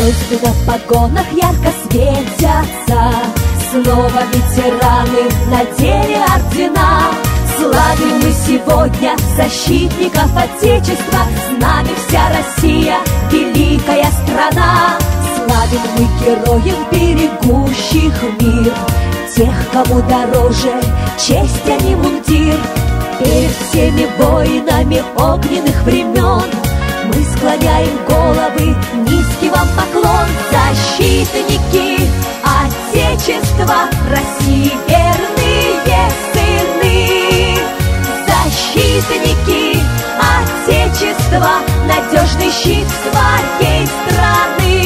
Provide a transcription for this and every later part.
Звезды на погонах ярко светятся, снова ветераны надели ордена. Славим мы сегодня защитников Отечества, с нами вся Россия, великая страна. Славим мы героев, берегущих мир, тех, кому дороже честь, а не мундир. Перед всеми воинами огненных времен мы склоняем головы, низкий вам поклон. Защитники Отечества России, верные сыны. Защитники Отечества, надежный щит своей страны.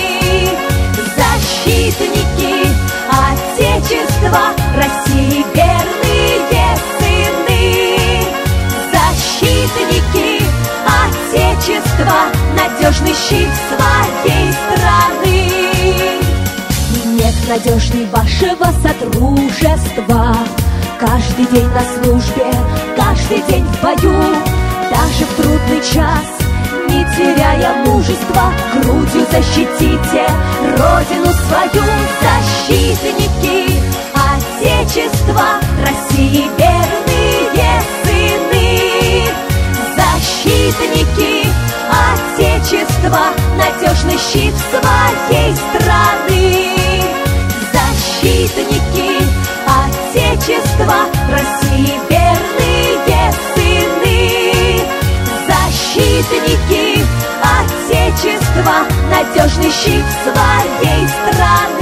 Защитники Отечества России, верные сыны. Защитники Отечества, надежный щит своей страны. Нет надежней вашего содружества. Каждый день на службе, каждый день в бою, даже в трудный час, не теряя мужества, грудью защитите Родину свою. Защитники Отечества России, верные сыны. Защитники Отечества, надежный щит своей страны. Защитники Отечества России, верные сыны. Защитники Отечества, надежный щит своей страны.